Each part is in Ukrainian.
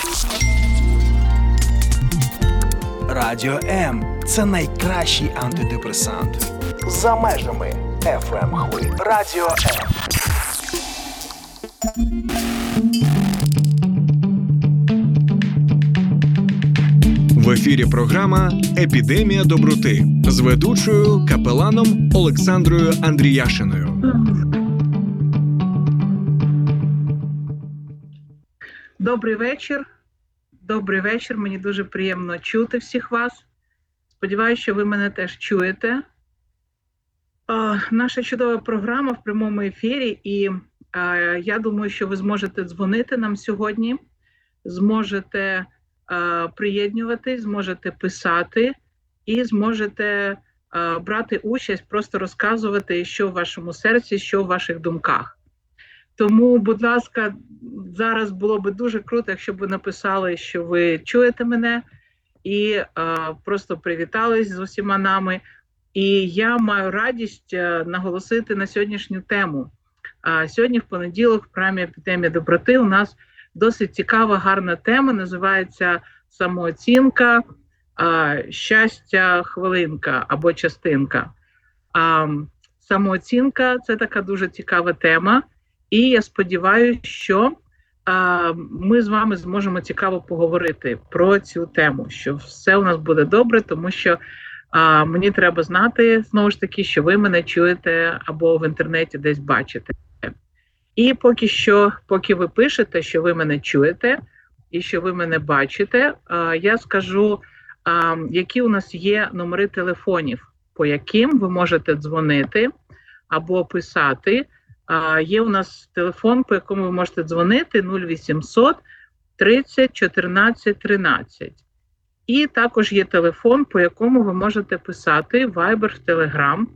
Радіо М – це найкращий антидепресант. За межами FM-хвиль. Радіо М. В ефірі програма «Епідемія доброти» з ведучою капеланом Олександрою Андріяшиною. Добрий вечір. Добрий вечір. Мені дуже приємно чути всіх вас. Сподіваюся, що ви мене теж чуєте. Наша чудова програма в прямому ефірі, і я думаю, що ви зможете дзвонити нам сьогодні, зможете приєднуватись, зможете писати і зможете брати участь, просто розказувати, що в вашому серці, що в ваших думках. Тому, будь ласка, зараз було б дуже круто, якщо б ви написали, що ви чуєте мене, і просто привітались з усіма нами. І я маю радість наголосити на сьогоднішню тему. Сьогодні, в понеділок, в програмі «Епідемія доброти» у нас досить цікава, гарна тема, називається «Самооцінка, щастя, хвилинка або частинка». Самооцінка – це така дуже цікава тема, і я сподіваюся, що ми з вами зможемо цікаво поговорити про цю тему, що все у нас буде добре, тому що мені треба знати, знову ж таки, що ви мене чуєте або в інтернеті десь бачите. І поки ви пишете, що ви мене чуєте і що ви мене бачите, я скажу, які у нас є номери телефонів, по яким ви можете дзвонити або писати. Є у нас телефон, по якому ви можете дзвонити, 0800 30 14 13. І також є телефон, по якому ви можете писати в Viber, в Telegram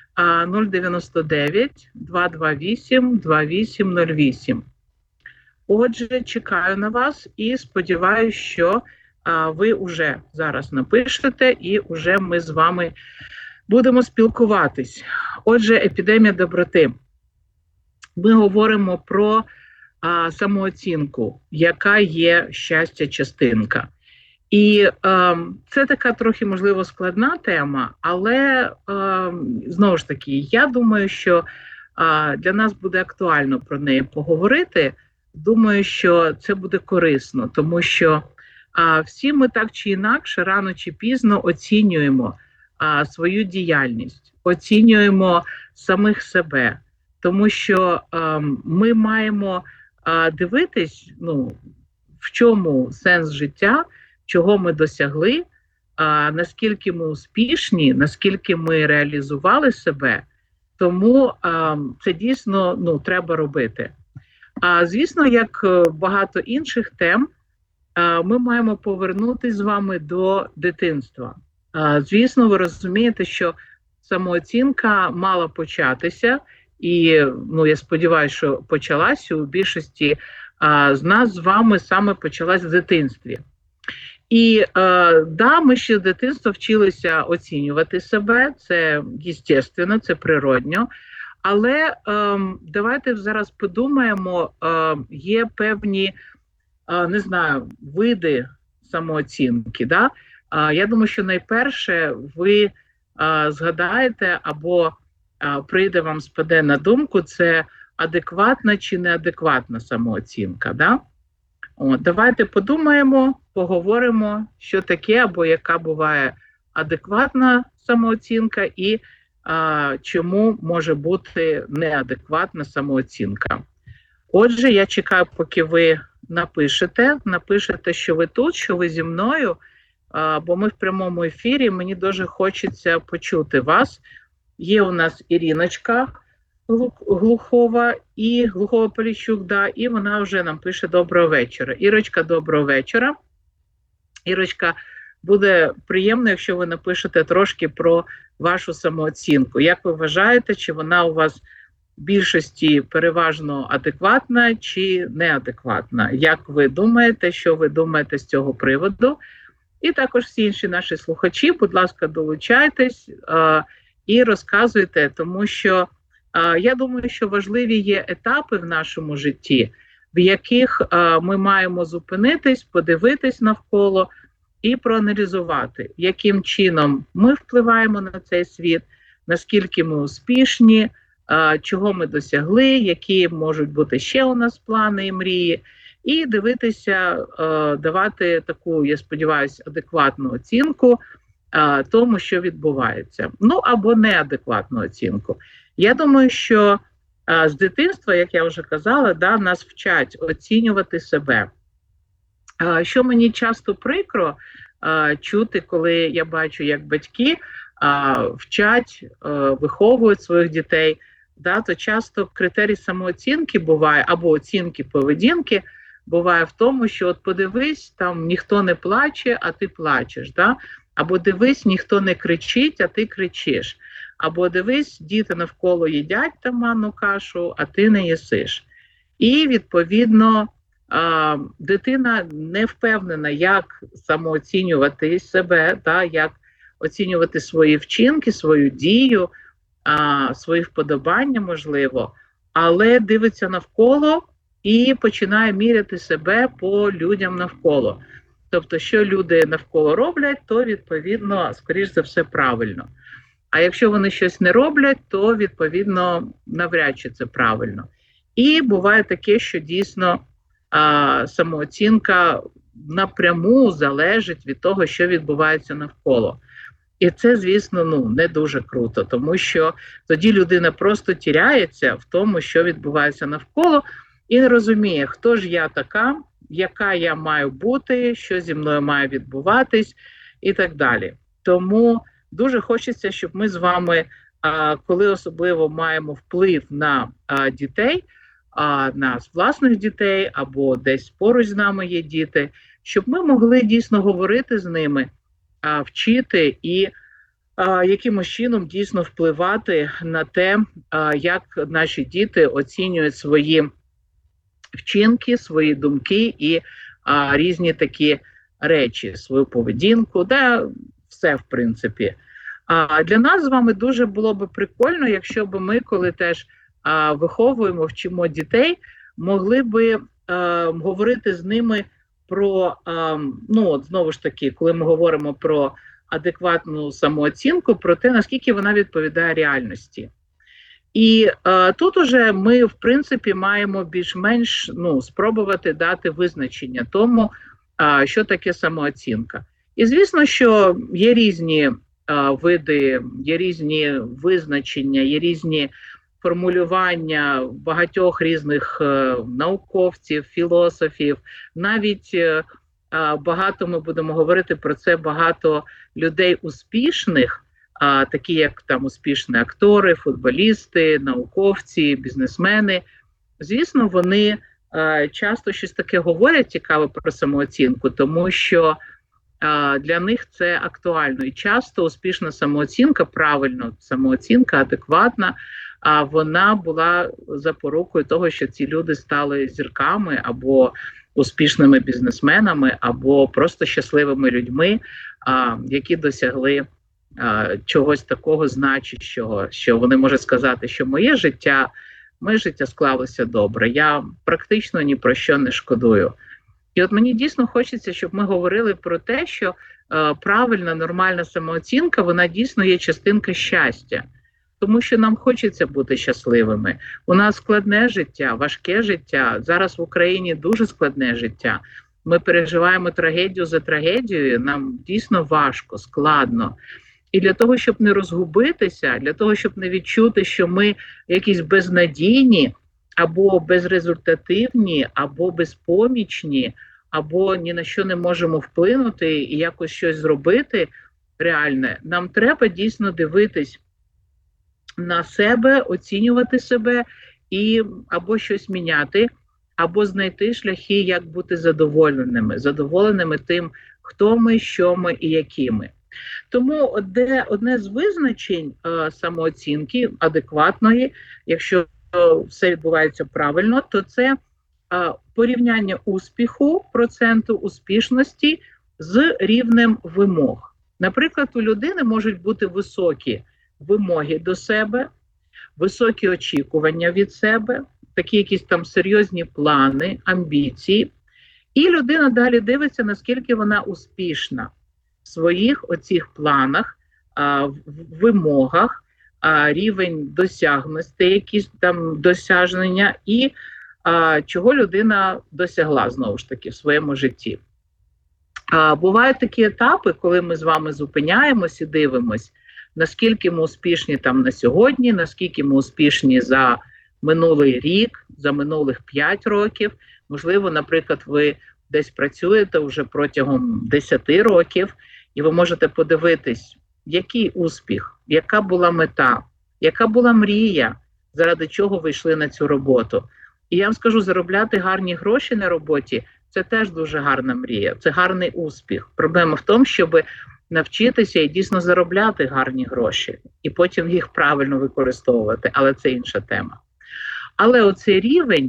099 228 2808. Отже, чекаю на вас і сподіваюся, що ви вже зараз напишете і вже ми з вами будемо спілкуватись. Отже, епідемія доброти. Ми говоримо про самооцінку, яка є щастя частинка. І це така трохи, можливо, складна тема, але, знову ж таки, я думаю, що для нас буде актуально про неї поговорити. Думаю, що це буде корисно, тому що всі ми так чи інакше, рано чи пізно оцінюємо свою діяльність, оцінюємо самих себе, тому що ми маємо дивитись, в чому сенс життя, чого ми досягли, наскільки ми успішні, наскільки ми реалізували себе, тому це дійсно треба робити. Звісно, як багато інших тем, ми маємо повернутися з вами до дитинства. Звісно, ви розумієте, що самооцінка мала початися, і я сподіваюся, що почалася у більшості з нас з вами саме почалась в дитинстві. І ми ще з дитинства вчилися оцінювати себе, це естественно, це природньо. Але давайте зараз подумаємо, є певні, види самооцінки. Да? Я думаю, що найперше ви згадаєте або прийде вам спаде на думку, це адекватна чи неадекватна самооцінка. Да? Давайте подумаємо, поговоримо, що таке або яка буває адекватна самооцінка і чому може бути неадекватна самооцінка. Отже, я чекаю, поки ви напишете, що ви тут, що ви зі мною, бо ми в прямому ефірі, мені дуже хочеться почути вас. Є у нас Іриночка Глухова і Глухова Поліщук, і вона вже нам пише «Доброго вечора». Ірочка, доброго вечора. Ірочка, буде приємно, якщо ви напишете трошки про вашу самооцінку. Як ви вважаєте, чи вона у вас в більшості переважно адекватна чи неадекватна? Як ви думаєте, що ви думаєте з цього приводу? І також всі інші наші слухачі, будь ласка, долучайтесь і розказуйте, тому що я думаю, що важливі є етапи в нашому житті, в яких ми маємо зупинитись, подивитись навколо і проаналізувати, яким чином ми впливаємо на цей світ, наскільки ми успішні, чого ми досягли, які можуть бути ще у нас плани і мрії, і дивитися, давати таку, я сподіваюся, адекватну оцінку тому, що відбувається. Ну, або неадекватну оцінку. Я думаю, що з дитинства, як я вже казала, нас вчать оцінювати себе. Що мені часто прикро чути, коли я бачу, як батьки вчать, виховують своїх дітей, то часто критерій самооцінки буває, або оцінки поведінки буває в тому, що от подивись, там ніхто не плаче, а ти плачеш, або дивись, ніхто не кричить, а ти кричиш, або дивись, діти навколо їдять там манну кашу, а ти не їсиш. І, відповідно, дитина не впевнена, як самооцінювати себе, як оцінювати свої вчинки, свою дію, свої вподобання, можливо, але дивиться навколо і починає міряти себе по людям навколо. Тобто, що люди навколо роблять, то, відповідно, скоріш за все, правильно. А якщо вони щось не роблять, то, відповідно, навряд чи це правильно. І буває таке, що дійсно самооцінка напряму залежить від того, що відбувається навколо. І це, звісно, не дуже круто, тому що тоді людина просто тіряється в тому, що відбувається навколо, і не розуміє, хто ж я така, яка я маю бути, що зі мною має відбуватись і так далі. Тому дуже хочеться, щоб ми з вами, коли особливо маємо вплив на дітей, на власних дітей або десь поруч з нами є діти, щоб ми могли дійсно говорити з ними, вчити і якимось чином дійсно впливати на те, як наші діти оцінюють свої вчинки, свої думки і різні такі речі, свою поведінку, все, в принципі. Для нас з вами дуже було б прикольно, якщо б ми, коли теж виховуємо, вчимо дітей, могли би говорити з ними про, знову ж таки, коли ми говоримо про адекватну самооцінку, про те, наскільки вона відповідає реальності. І тут уже ми, в принципі, маємо більш-менш спробувати дати визначення тому, що таке самооцінка. І, звісно, що є різні види, є різні визначення, є різні формулювання багатьох різних науковців, філософів. Навіть багато ми будемо говорити про це, багато людей успішних, такі як там успішні актори, футболісти, науковці, бізнесмени. Звісно, вони часто щось таке говорять цікаве про самооцінку, тому що для них це актуально. І часто успішна самооцінка, правильно, самооцінка, адекватна, вона була запорукою того, що ці люди стали зірками або успішними бізнесменами, або просто щасливими людьми, які досягли чогось такого значущого, що вони можуть сказати, що моє життя склалося добре, я практично ні про що не шкодую. І от мені дійсно хочеться, щоб ми говорили про те, що правильна, нормальна самооцінка, вона дійсно є частинка щастя. Тому що нам хочеться бути щасливими. У нас складне життя, важке життя. Зараз в Україні дуже складне життя. Ми переживаємо трагедію за трагедією, нам дійсно важко, складно. І для того, щоб не розгубитися, для того, щоб не відчути, що ми якісь безнадійні, або безрезультативні, або безпомічні, або ні на що не можемо вплинути і якось щось зробити реальне, нам треба дійсно дивитись на себе, оцінювати себе і або щось міняти, або знайти шляхи, як бути задоволеними тим, хто ми, що ми і які ми. Тому одне з визначень самооцінки адекватної, якщо все відбувається правильно, то це порівняння успіху, проценту успішності з рівнем вимог. Наприклад, у людини можуть бути високі вимоги до себе, високі очікування від себе, такі якісь там серйозні плани, амбіції. І людина далі дивиться, наскільки вона успішна в своїх оцих планах, вимогах, рівень досягності, якісь там досягнення і чого людина досягла, знову ж таки, в своєму житті. Бувають такі етапи, коли ми з вами зупиняємось і дивимось, наскільки ми успішні там на сьогодні, наскільки ми успішні за минулий рік, за минулих 5 років. Можливо, наприклад, ви десь працюєте вже протягом 10 років, і ви можете подивитись, який успіх, яка була мета, яка була мрія, заради чого ви йшли на цю роботу. І я вам скажу, заробляти гарні гроші на роботі – це теж дуже гарна мрія, це гарний успіх. Проблема в тому, щоб навчитися і дійсно заробляти гарні гроші, і потім їх правильно використовувати, але це інша тема. Але оцей рівень,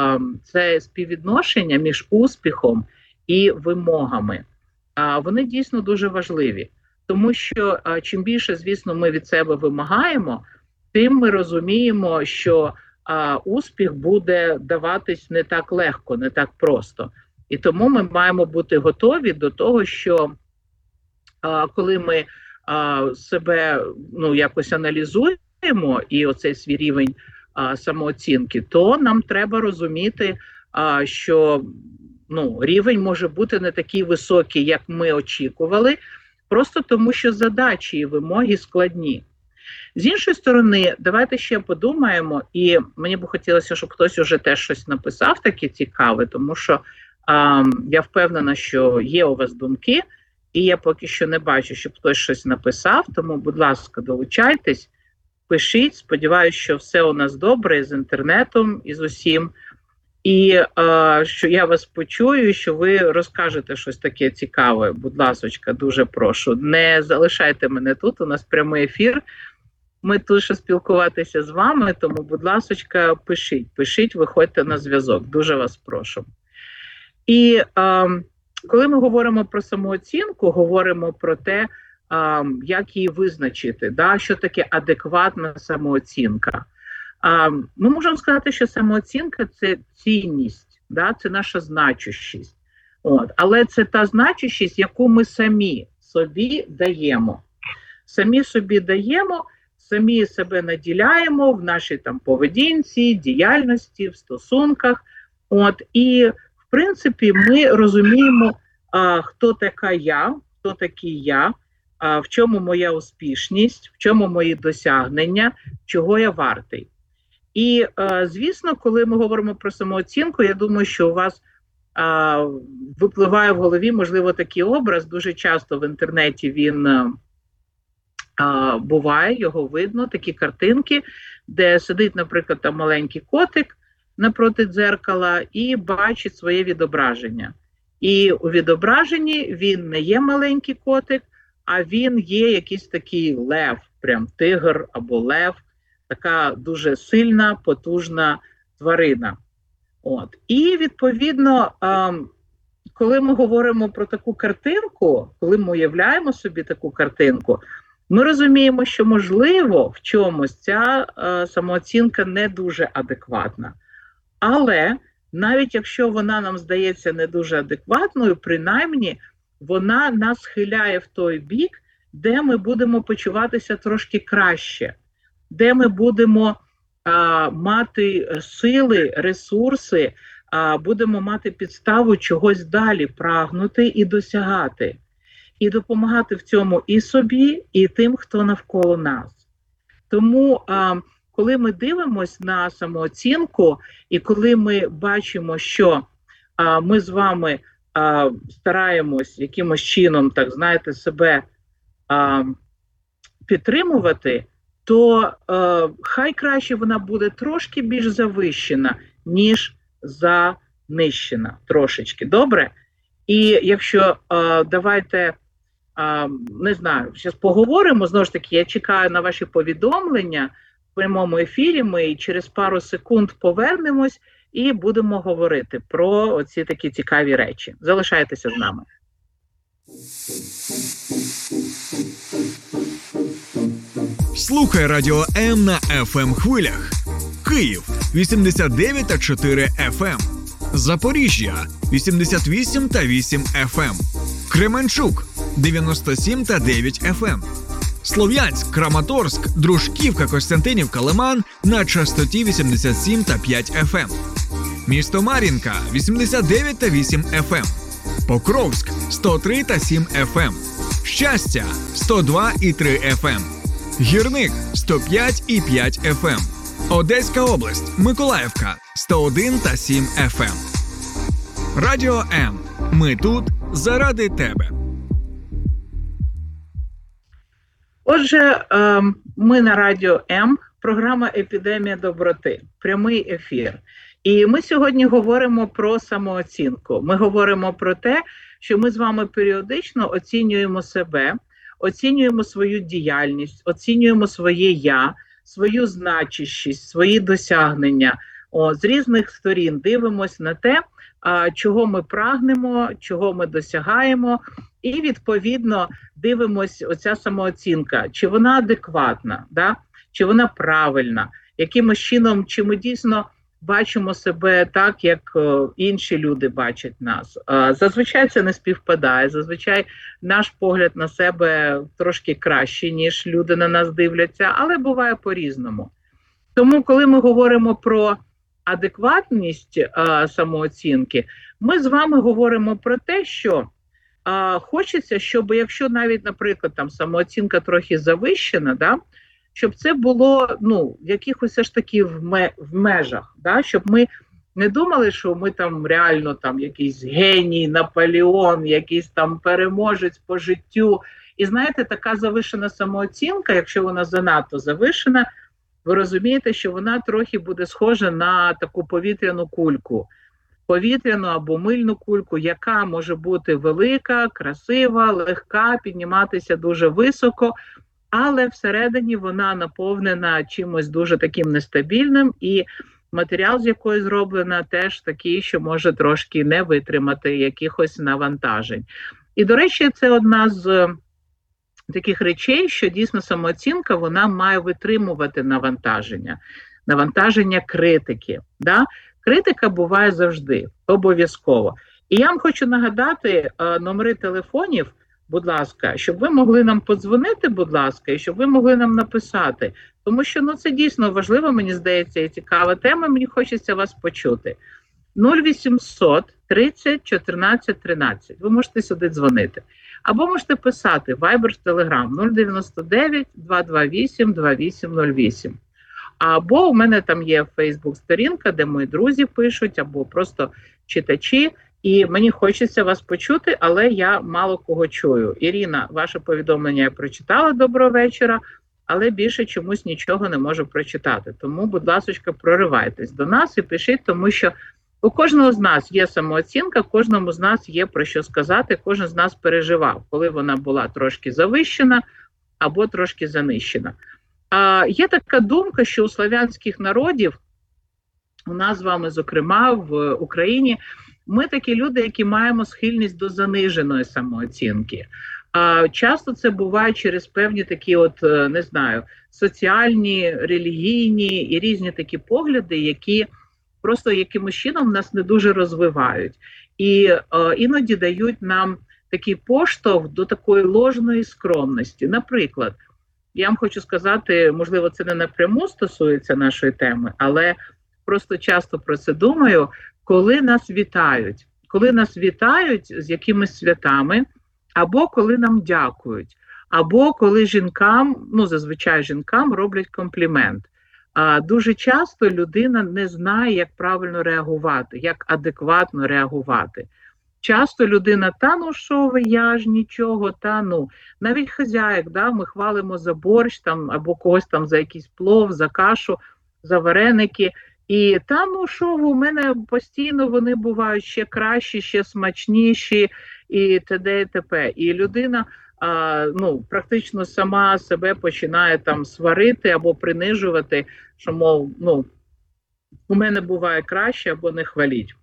це співвідношення між успіхом і вимогами, вони дійсно дуже важливі. Тому що чим більше, звісно, ми від себе вимагаємо, тим ми розуміємо, що успіх буде даватись не так легко, не так просто. І тому ми маємо бути готові до того, що коли ми себе якось аналізуємо і оцей свій рівень самооцінки, то нам треба розуміти, що рівень може бути не такий високий, як ми очікували, просто тому, що задачі і вимоги складні. З іншої сторони, давайте ще подумаємо, і мені б хотілося, щоб хтось уже теж щось написав таке цікаве, тому що я впевнена, що є у вас думки, і я поки що не бачу, щоб хтось щось написав, тому, будь ласка, долучайтесь, пишіть, сподіваюся, що все у нас добре з інтернетом і з усім, і що я вас почую, що ви розкажете щось таке цікаве, будь ласочка, дуже прошу. Не залишайте мене тут, у нас прямий ефір, ми тут ще спілкуватися з вами, тому, будь ласочка, пишіть, виходьте на зв'язок, дуже вас прошу. І коли ми говоримо про самооцінку, говоримо про те, як її визначити, що таке адекватна самооцінка. Ми можемо сказати, що самооцінка – це цінність, це наша значущість. Але це та значущість, яку ми самі собі даємо. Самі собі даємо, самі себе наділяємо в нашій поведінці, діяльності, в стосунках. І, в принципі, ми розуміємо, хто така я, хто такий я, в чому моя успішність, в чому мої досягнення, чого я вартий. І, звісно, коли ми говоримо про самооцінку, я думаю, що у вас випливає в голові, можливо, такий образ, дуже часто в інтернеті він буває, його видно, такі картинки, де сидить, наприклад, маленький котик напроти дзеркала і бачить своє відображення. І у відображенні він не є маленький котик, а він є якийсь такий лев, прям тигр або лев, така дуже сильна, потужна тварина. І, відповідно, коли ми говоримо про таку картинку, коли ми уявляємо собі таку картинку, ми розуміємо, що, можливо, в чомусь ця самооцінка не дуже адекватна. Але навіть якщо вона нам здається не дуже адекватною, принаймні вона нас схиляє в той бік, де ми будемо почуватися трошки краще, де ми будемо мати сили, ресурси, будемо мати підставу чогось далі прагнути і досягати. І допомагати в цьому і собі, і тим, хто навколо нас. Тому, коли ми дивимося на самооцінку, і коли ми бачимо, що ми з вами стараємось якимось чином, так знаєте, себе підтримувати, то хай краще вона буде трошки більш завищена, ніж занищена. Трошечки, добре? І якщо давайте, не знаю, зараз поговоримо, знову ж таки, я чекаю на ваші повідомлення в прямому ефірі, ми через пару секунд повернемось і будемо говорити про оці такі цікаві речі. Залишайтеся з нами. Слухай Радіо М на FM хвилях. Київ 89,4 FM, Запоріжжя 88,8 FM, Кременчук 97,9 FM, Слов'янськ, Краматорськ, Дружківка, Костянтинівка, Лиман на частоті 87,5 FM, місто Мар'їнка 89,8 FM, Покровськ 103,7 FM, Щастя 102,3 FM, Гірник 105,5 FM, Одеська область, Миколаївка 101,7 FM. Радіо М. Ми тут заради тебе. Отже, ми на Радіо М, програма «Епідемія доброти», прямий ефір. І ми сьогодні говоримо про самооцінку. Ми говоримо про те, що ми з вами періодично оцінюємо себе, оцінюємо свою діяльність, оцінюємо своє «я», свою значущість, свої досягнення. З різних сторін дивимося на те, чого ми прагнемо, чого ми досягаємо, і, відповідно, дивимося оця самооцінка, чи вона адекватна, да? Чи вона правильна, якимось чином, чи ми дійсно бачимо себе так, як інші люди бачать нас. Зазвичай це не співпадає, зазвичай наш погляд на себе трошки кращий, ніж люди на нас дивляться, але буває по-різному. Тому, коли ми говоримо про адекватність самооцінки, ми з вами говоримо про те, що хочеться, щоб якщо навіть, наприклад, там самооцінка трохи завищена, да, щоб це було в якихось ж таки в межах, да, щоб ми не думали, що ми там реально там якийсь геній, Наполеон, якийсь там переможець по життю. І знаєте, така завишена самооцінка, якщо вона занадто завишена, ви розумієте, що вона трохи буде схожа на таку повітряну кульку. Повітряну або мильну кульку, яка може бути велика, красива, легка, підніматися дуже високо, але всередині вона наповнена чимось дуже таким нестабільним, і матеріал, з якої зроблена, теж такий, що може трошки не витримати якихось навантажень. І, до речі, це одна з таких речей, що дійсно самооцінка, вона має витримувати навантаження критики. Да? Критика буває завжди, обов'язково. І я вам хочу нагадати номери телефонів, будь ласка, щоб ви могли нам подзвонити, будь ласка, і щоб ви могли нам написати. Тому що це дійсно важливо, мені здається, і цікава тема, мені хочеться вас почути. 0800 30 14 13. Ви можете сюди дзвонити. Або можете писати Viber, Telegram 099 228 2808. Або у мене там є Facebook-сторінка, де мої друзі пишуть, або просто читачі. І мені хочеться вас почути, але я мало кого чую. Ірина, ваше повідомлення я прочитала, доброго вечора, але більше чомусь нічого не можу прочитати. Тому, будь ласка, проривайтесь до нас і пишіть, тому що у кожного з нас є самооцінка, кожному з нас є про що сказати, кожен з нас переживав, коли вона була трошки завищена або трошки занищена. Є така думка, що у славянських народів, у нас з вами, зокрема, в Україні, ми такі люди, які маємо схильність до заниженої самооцінки. Часто це буває через певні такі соціальні, релігійні і різні такі погляди, які просто якимось чином нас не дуже розвивають. І іноді дають нам такий поштовх до такої ложної скромності. Наприклад, я вам хочу сказати, можливо, це не напряму стосується нашої теми, але просто часто про це думаю, коли нас вітають з якимись святами, або коли нам дякують, або коли жінкам, зазвичай жінкам роблять комплімент. Дуже часто людина не знає, як правильно реагувати, як адекватно реагувати. Часто людина, що ви, я ж нічого, навіть хазяїк, ми хвалимо за борщ, або когось за якийсь плов, за кашу, за вареники. І що ви, у мене постійно вони бувають ще кращі, ще смачніші, і т.д. і т.п. І людина практично сама себе починає сварити або принижувати, що, мов, у мене буває краще, або не хваліть.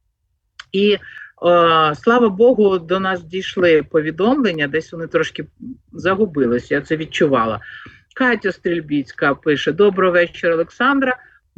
І слава Богу, до нас дійшли повідомлення, десь вони трошки загубилися, я це відчувала. Катя Стрільбіцька пише: «Доброго вечора, Олександра.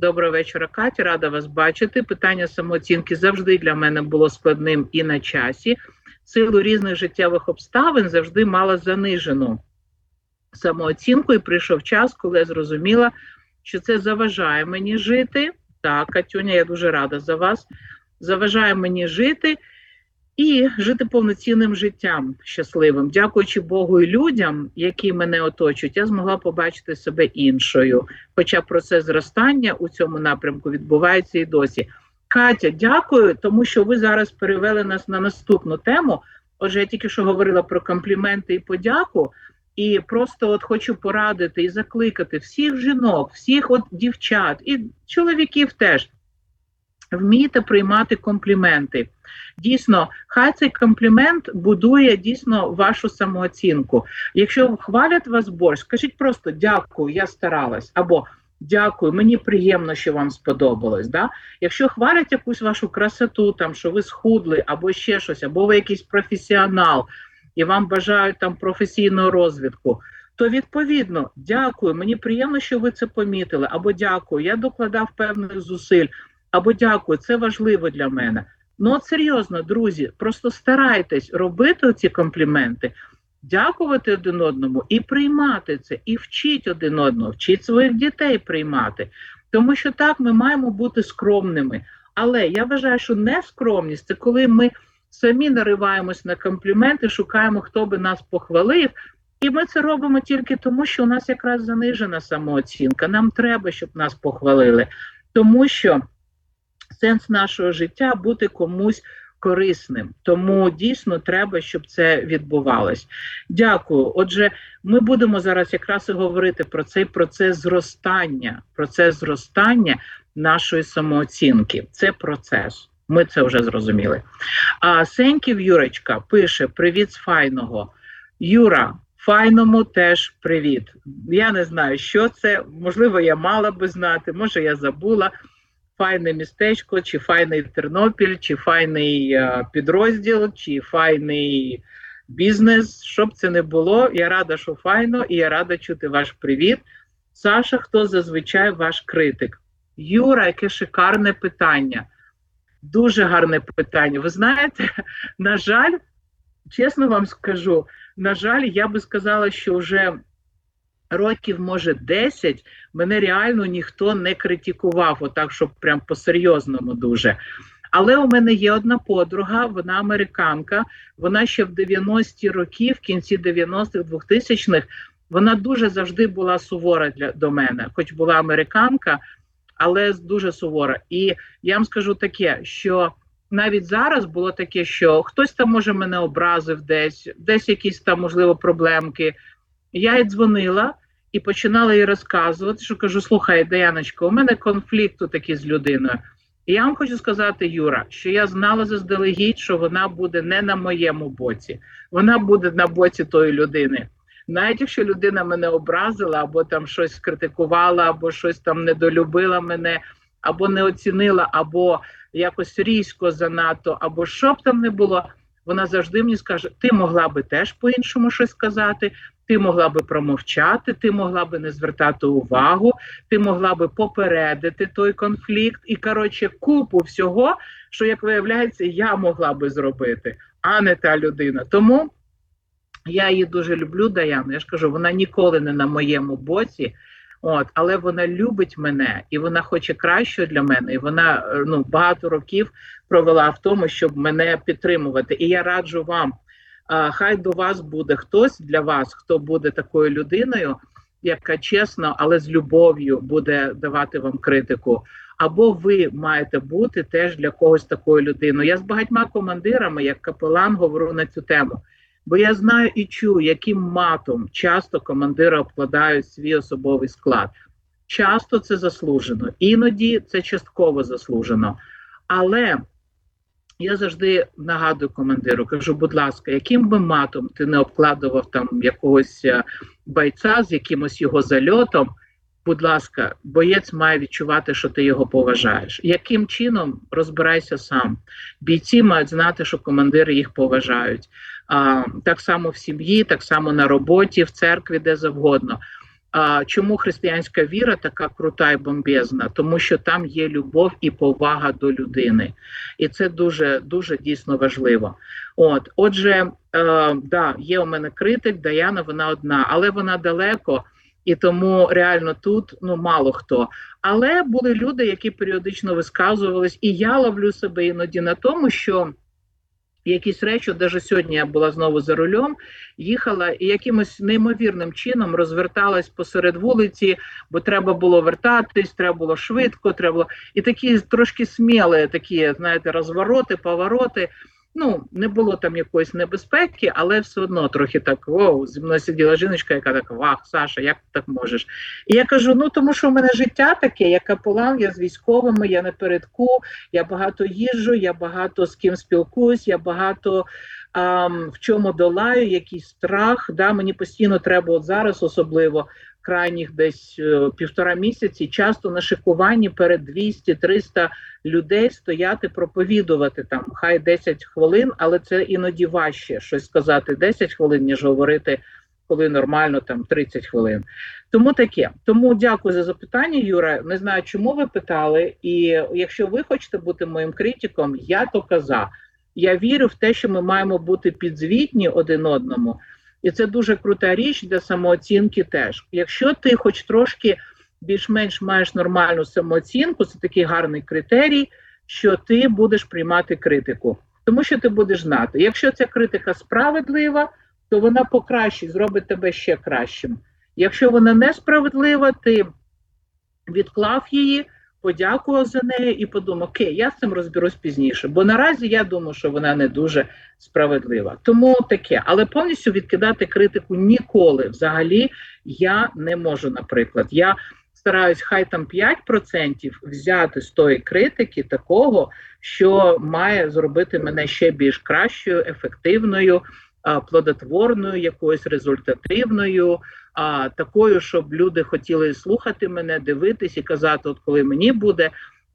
Доброго вечора, Катя, рада вас бачити. Питання самооцінки завжди для мене було складним і на часі. В силу різних життєвих обставин завжди мала занижену самооцінку, і прийшов час, коли я зрозуміла, що це заважає мені жити. Так, Катюня, я дуже рада за вас. Заважає мені жити і жити повноцінним життям щасливим. Дякуючи Богу і людям, які мене оточують, я змогла побачити себе іншою. Хоча процес зростання у цьому напрямку відбувається і досі. Катя, дякую, тому що ви зараз перевели нас на наступну тему. Отже, я тільки що говорила про компліменти і подяку. І просто от хочу порадити і закликати всіх жінок, всіх от дівчат і чоловіків теж. Вмійте приймати компліменти. Дійсно, хай цей комплімент будує дійсно вашу самооцінку. Якщо хвалять вас борщ, скажіть просто «дякую, я старалась» або «дякую, мені приємно, що вам сподобалось». Да? Якщо хвалять якусь вашу красоту, там, що ви схудли або ще щось, або ви якийсь професіонал, і вам бажають там професійного розвитку, то відповідно «дякую, мені приємно, що ви це помітили», або «дякую, я докладав певних зусиль», або «дякую, це важливо для мене». Ну от серйозно, друзі, просто старайтесь робити ці компліменти, дякувати один одному і приймати це, і вчіть один одного, вчіть своїх дітей приймати. Тому що так, ми маємо бути скромними. Але я вважаю, що нескромність – це коли ми самі нариваємось на компліменти, шукаємо, хто би нас похвалив, і ми це робимо тільки тому, що у нас якраз занижена самооцінка. Нам треба, щоб нас похвалили. Тому що сенс нашого життя – бути комусь корисним. Тому дійсно треба, щоб це відбувалось. Дякую. Отже, ми будемо зараз якраз і говорити про цей процес зростання нашої самооцінки. Це процес. Ми це вже зрозуміли. А Сеньків Юрочка пише «Привіт з файного». Юра, файному теж привіт. Я не знаю, що це. Можливо, я мала би знати, може я забула. Файне містечко, чи файний Тернопіль, чи файний підрозділ, чи файний бізнес. Що б це не було, я рада, що файно, і я рада чути ваш привіт. Саша, хто зазвичай ваш критик? Юра, яке шикарне питання. Дуже гарне питання. Ви знаєте, на жаль, чесно вам скажу, на жаль, я би сказала, що вже років, може, 10 мене реально ніхто не критикував, отак, щоб прям по-серйозному дуже. Але у мене є одна подруга, вона американка, вона ще в 90-ті роки, в кінці 90-х, 2000-х, вона дуже завжди була сувора до мене, хоч була американка, але дуже сувора. І я вам скажу таке, що навіть зараз було таке, що хтось там, може, мене образив десь якісь там, можливо, проблемки. Я їй дзвонила і починала їй розказувати, що кажу, слухай, Даяночка, у мене конфлікт такий з людиною. І я вам хочу сказати, Юра, що я знала заздалегідь, що вона буде не на моєму боці. Вона буде на боці тої людини. Навіть якщо людина мене образила, або там щось скритикувала, або щось там недолюбила мене, або не оцінила, або якось різко занадто, або що б там не було, вона завжди мені скаже, ти могла би теж по-іншому щось сказати, ти могла би промовчати, ти могла би не звертати увагу, ти могла би попередити той конфлікт і, коротше, купу всього, що, як виявляється, я могла би зробити, а не та людина. Тому я її дуже люблю, Даяну, я ж кажу, вона ніколи не на моєму боці, але вона любить мене, і вона хоче кращого для мене, і вона багато років провела в тому, щоб мене підтримувати. І я раджу вам, хай до вас буде хтось для вас, хто буде такою людиною, яка чесно, але з любов'ю буде давати вам критику. Або ви маєте бути теж для когось такою людиною. Я з багатьма командирами, як капелан, говорю на цю тему. Бо я знаю і чую, яким матом часто командири обкладають свій особовий склад. Часто це заслужено, іноді це частково заслужено. Але я завжди нагадую командиру, кажу, будь ласка, яким би матом ти не обкладував там якогось бойця з якимось його зальотом, будь ласка, боєць має відчувати, що ти його поважаєш. Яким чином, розбирайся сам. Бійці мають знати, що командири їх поважають. Так само в сім'ї, так само на роботі, в церкві, де завгодно. Чому християнська віра така крута і бомбезна? Тому що там є любов і повага до людини. І це дуже, дуже дійсно важливо. Отже, да, є у мене критик, Даяна, вона одна, але вона далеко, і тому реально тут мало хто. Але були люди, які періодично висказувались, і я ловлю себе іноді на тому, що якісь речі, навіть сьогодні я була знову за рулем, їхала і якимось неймовірним чином розверталась посеред вулиці, бо треба було вертатись, треба було швидко, треба було... І такі трошки сміли, такі, знаєте, розвороти, повороти. Не було там якоїсь небезпеки, але все одно трохи так, зі мною сиділа жіночка, яка так, вах, Саша, як ти так можеш? І я кажу, тому що в мене життя таке, я капелан, я з військовими, я напередку, я багато їжджу, я багато з ким спілкуюсь, я багато в чому долаю, якийсь страх, мені постійно треба, от зараз особливо, крайніх десь 1,5 місяці, часто на шикуванні перед 200-300 людей стояти, проповідувати там, хай 10 хвилин, але це іноді важче щось сказати 10 хвилин, ніж говорити, коли нормально там 30 хвилин. Тому таке. Тому дякую за запитання, Юра. Не знаю, чому ви питали, і якщо ви хочете бути моїм критиком, я то казав. Я вірю в те, що ми маємо бути підзвітні один одному. І це дуже крута річ для самооцінки теж. Якщо ти хоч трошки більш-менш маєш нормальну самооцінку, це такий гарний критерій, що ти будеш приймати критику. Тому що ти будеш знати, якщо ця критика справедлива, то вона покращить, зробить тебе ще кращим. Якщо вона несправедлива, ти відклав її, подякував за неї і подумав, окей, я з цим розберусь пізніше. Бо наразі я думаю, що вона не дуже справедлива. Тому таке. Але повністю відкидати критику ніколи взагалі я не можу, наприклад. Я стараюсь хай там 5% взяти з тої критики такого, що має зробити мене ще більш кращою, ефективною, плодотворною, якоюсь результативною, такою, щоб люди хотіли слухати мене, дивитись і казати, от коли мені буде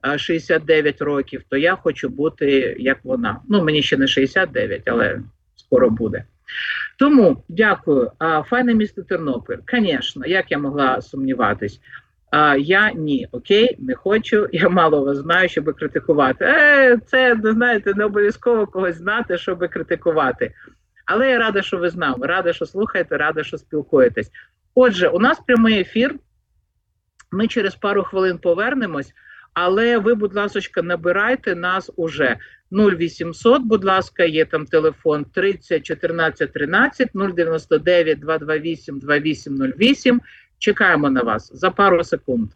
69 років, то я хочу бути як вона. Мені ще не 69, але скоро буде. Тому, дякую. Файне місто Тернопіль. Звісно, як я могла сумніватись? Я ні, окей, не хочу, я мало вас знаю, щоб критикувати. Це, знаєте, не обов'язково когось знати, щоб критикувати. Але я рада, що ви з нами, рада, що слухаєте, рада, що спілкуєтесь. Отже, у нас прямий ефір, ми через пару хвилин повернемось, але ви, будь ласка, набирайте нас уже 0800, будь ласка, є там телефон 30 14 13, 099 228 2808. Чекаємо на вас за пару секунд.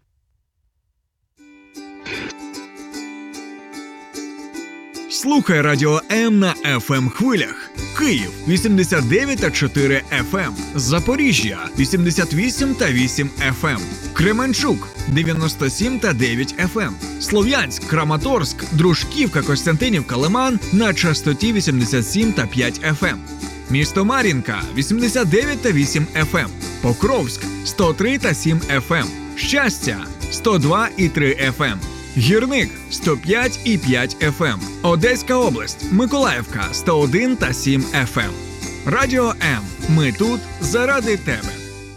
Слухай Радіо М на FM хвилях. Київ 89,4 FM, Запоріжжя 88,8 FM, Кременчук 97,9 FM, Слов'янськ, Краматорськ, Дружківка, Костянтинівка, Лиман на частоті 87,5 FM. Місто Мар'їнка 89,8 FM, Покровськ 103,7 FM, Щастя 102,3 FM. Гірник 105,5 FM, Одеська область, Миколаївка 101,7 FM. Радіо М. Ми тут заради тебе.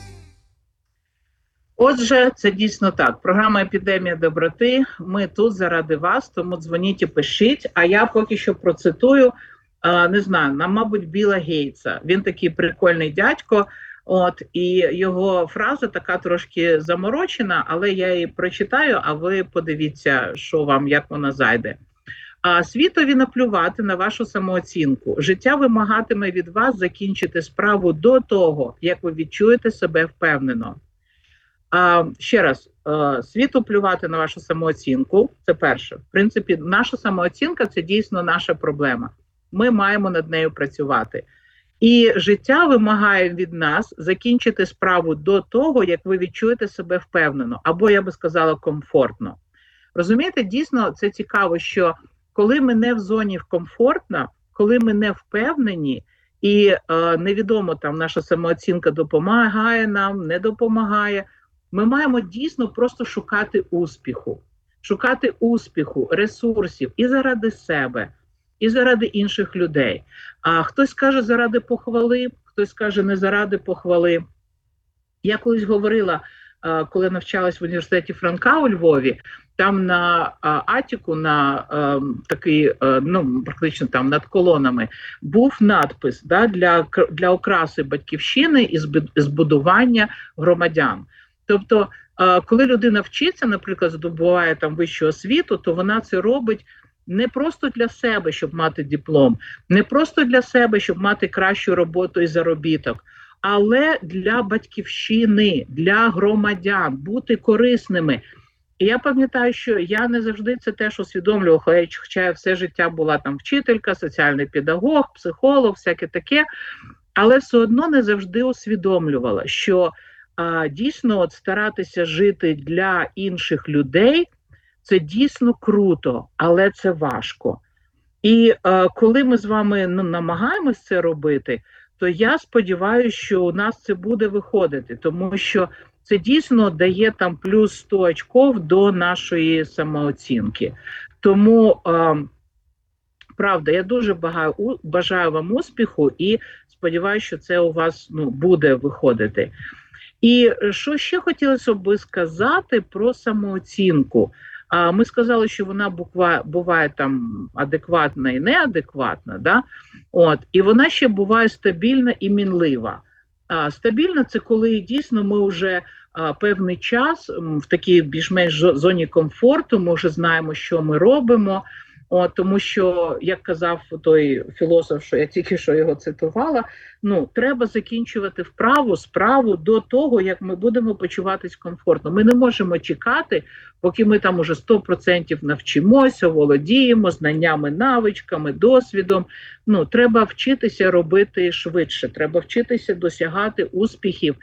Отже, це дійсно так. Програма «Епідемія доброти». Ми тут заради вас, тому дзвоніть і пишіть. А я поки що процитую, не знаю, мабуть, Білла Гейтса. Він такий прикольний дядько. І його фраза така трошки заморочена, але я її прочитаю, а ви подивіться, що вам, як вона зайде. Світові наплювати на вашу самооцінку. Життя вимагатиме від вас закінчити справу до того, як ви відчуєте себе впевнено. Ще раз, світу плювати на вашу самооцінку – це перше. В принципі, наша самооцінка – це дійсно наша проблема. Ми маємо над нею працювати. І життя вимагає від нас закінчити справу до того, як ви відчуєте себе впевнено, або, я би сказала, комфортно. Розумієте, дійсно, це цікаво, що коли ми не в зоні комфортно, коли ми не впевнені, і невідомо, там наша самооцінка допомагає нам, не допомагає, ми маємо дійсно просто шукати успіху, ресурсів і заради себе, і заради інших людей. А хтось каже заради похвали, хтось каже не заради похвали. Я колись говорила, коли навчалась в університеті Франка у Львові, там на атіку, на такий, практично там над колонами, був надпис, да, для окраси батьківщини і збудування громадян. Тобто, коли людина вчиться, наприклад, здобуває там вищу освіту, то вона це робить не просто для себе, щоб мати диплом, не просто для себе, щоб мати кращу роботу і заробіток, але для батьківщини, для громадян, бути корисними. І я пам'ятаю, що я не завжди це теж усвідомлювала, хоча я все життя була там вчителька, соціальний педагог, психолог, всяке таке, але все одно не завжди усвідомлювала, що дійсно от старатися жити для інших людей – це дійсно круто, але це важко. І коли ми з вами намагаємось це робити, то я сподіваюся, що у нас це буде виходити, тому що це дійсно дає там плюс 100 очків до нашої самооцінки. Тому, правда, я дуже бажаю вам успіху і сподіваюся, що це у вас буде виходити. І що ще хотілося б сказати про самооцінку. Ми сказали, що вона буває там адекватна і неадекватна, да? І вона ще буває стабільна і мінлива. Стабільна – це коли дійсно ми вже певний час в такій більш-менш зоні комфорту, ми вже знаємо, що ми робимо, тому що, як казав той філософ, що я тільки що його цитувала, треба закінчувати справу до того, як ми будемо почуватись комфортно. Ми не можемо чекати, поки ми там уже 100% навчимося, володіємо знаннями, навичками, досвідом. Треба вчитися робити швидше, треба вчитися досягати успіхів,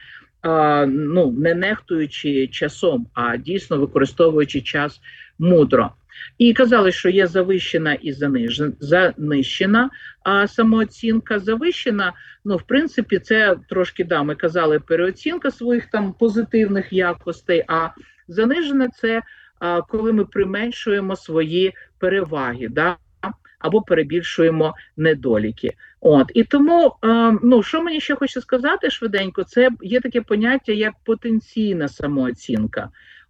не нехтуючи часом, а дійсно використовуючи час мудро. І казали, що є завищена і занищена самооцінка. Завищена, в принципі, це трошки, ми казали, переоцінка своїх там позитивних якостей, а занижена – це коли ми применшуємо свої переваги, або перебільшуємо недоліки. І тому, що мені ще хочу сказати швиденько, це є таке поняття, як потенційна самооцінка.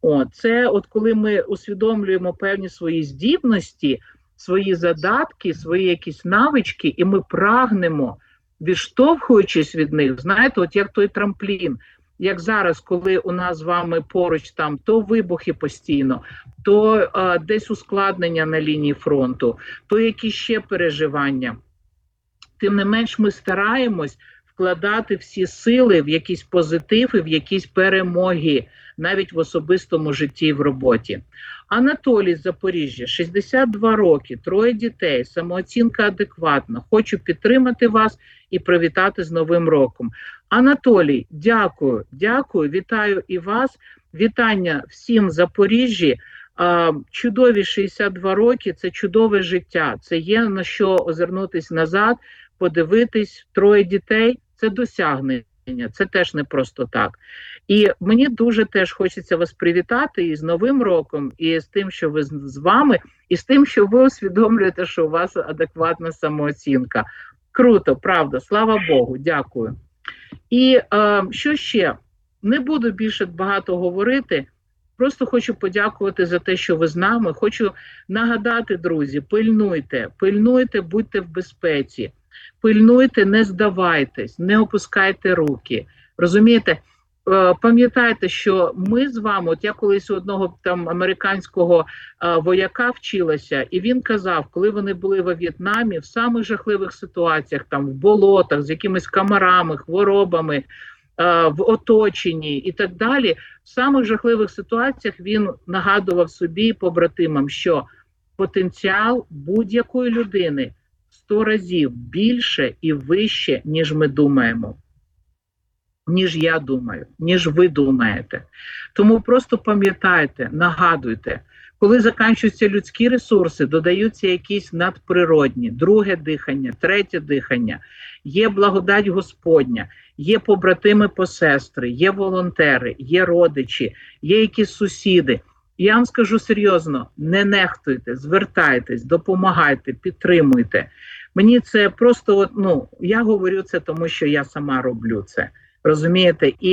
Це коли ми усвідомлюємо певні свої здібності, свої задатки, свої якісь навички, і ми прагнемо, відштовхуючись від них, знаєте, як той трамплін, як зараз, коли у нас з вами поруч там то вибухи постійно, то десь ускладнення на лінії фронту, то якісь ще переживання. Тим не менш ми стараємось вкладати всі сили в якісь позитиви, в якісь перемоги, навіть в особистому житті і в роботі. Анатолій з Запоріжжя, 62 роки, 3 дітей, самооцінка адекватна. Хочу підтримати вас і привітати з Новим роком. Анатолій, дякую, вітаю і вас. Вітання всім в Запоріжжі. Чудові 62 роки, це чудове життя. Це є на що озирнутися назад, подивитись, 3 дітей – це досягнення. Це теж не просто так. І мені дуже теж хочеться вас привітати і з Новим роком, і з тим, що ви з вами, і з тим, що ви усвідомлюєте, що у вас адекватна самооцінка. Круто, правда, слава Богу, дякую. І що ще? Не буду більше багато говорити, просто хочу подякувати за те, що ви з нами. Хочу нагадати, друзі, пильнуйте, будьте в безпеці. Пильнуйте, не здавайтесь, не опускайте руки. Розумієте? Пам'ятайте, що ми з вами, я колись у одного там американського вояка вчилася, і він казав, коли вони були во В'єтнамі, в самих жахливих ситуаціях, там в болотах, з якимись комарами, хворобами, в оточенні і так далі, в самих жахливих ситуаціях він нагадував собі і побратимам, що потенціал будь-якої людини 100 разів більше і вище, ніж ми думаємо. Ніж я думаю, ніж ви думаєте. Тому просто пам'ятайте, нагадуйте, коли закінчуються людські ресурси, додаються якісь надприродні, друге дихання, третє дихання, є благодать Господня, є побратими посестри, є волонтери, є родичі, є якісь сусіди. Я вам скажу серйозно, не нехтуйте, звертайтесь, допомагайте, підтримуйте. Мені це просто, я говорю це, тому що я сама роблю це. Розумієте? І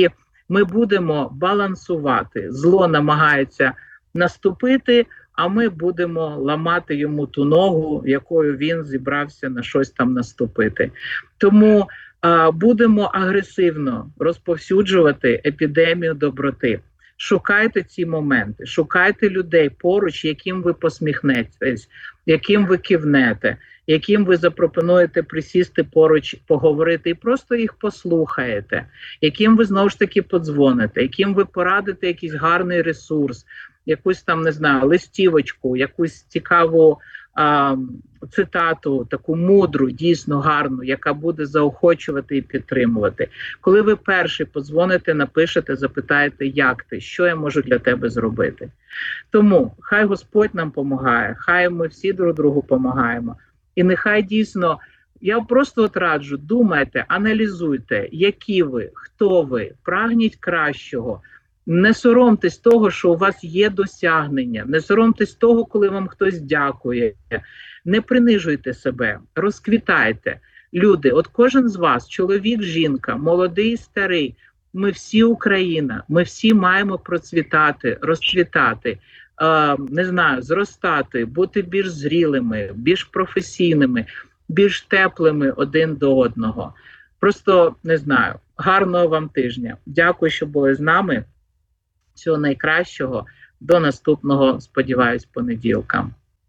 Ми будемо балансувати. Зло намагається наступити, а ми будемо ламати йому ту ногу, якою він зібрався на щось там наступити. Тому будемо агресивно розповсюджувати епідемію доброти. Шукайте ці моменти, шукайте людей поруч, яким ви посміхнетесь, яким ви кивнете, яким ви запропонуєте присісти поруч, поговорити і просто їх послухаєте, яким ви знову ж таки подзвоните, яким ви порадите якийсь гарний ресурс, якусь там, не знаю, листівочку, якусь цікаву цитату, таку мудру, дійсно гарну, яка буде заохочувати і підтримувати. Коли ви перший подзвоните, напишете, запитаєте, як ти, що я можу для тебе зробити. Тому хай Господь нам помагає, хай ми всі друг другу помагаємо. І нехай дійсно, я просто от раджу, думайте, аналізуйте, які ви, хто ви, прагніть кращого. Не соромтесь того, що у вас є досягнення, не соромтесь того, коли вам хтось дякує, не принижуйте себе, розквітайте. Люди, от кожен з вас, чоловік, жінка, молодий, старий, ми всі Україна, ми всі маємо процвітати, розцвітати, не знаю, зростати, бути більш зрілими, більш професійними, більш теплими один до одного. Просто, не знаю, гарного вам тижня. Дякую, що були з нами. Всього найкращого. До наступного, сподіваюсь, понеділка.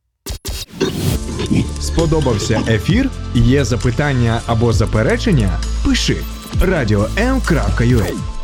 Сподобався ефір? Є запитання або заперечення? Пиши radio.m.ua